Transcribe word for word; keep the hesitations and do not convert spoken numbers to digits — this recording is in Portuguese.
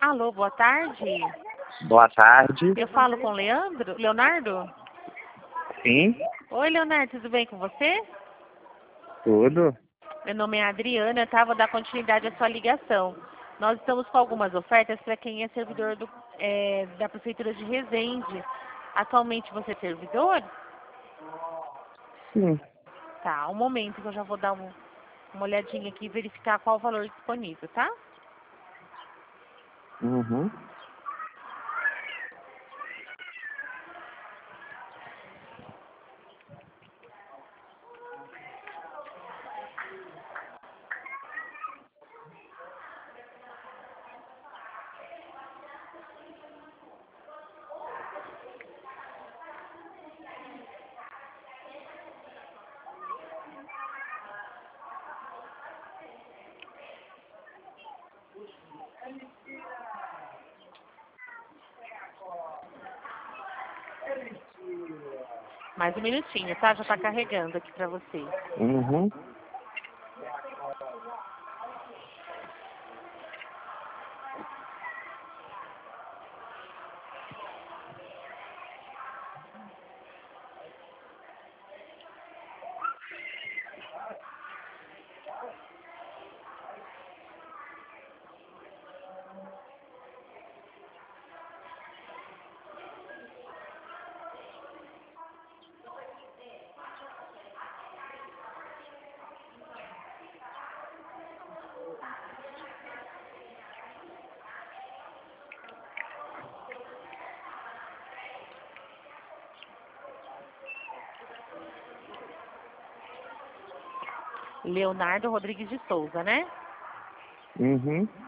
Alô, boa tarde. Boa tarde. Eu falo com o Leandro? Leonardo? Sim, Oi, Leonardo, tudo bem com você? tudo. Meu nome é Adriana, tá? Vou dar continuidade à sua ligação. Nós estamos com algumas ofertas para quem é servidor do, é, da Prefeitura de Resende. Atualmente você é servidor? Sim. Tá, um momento que eu já vou dar um, uma olhadinha aqui e verificar qual o valor disponível, tá? Uhum. Mais um minutinho, tá? Já tá carregando aqui pra você. Uhum. Leonardo Rodrigues de Souza, né? Uhum.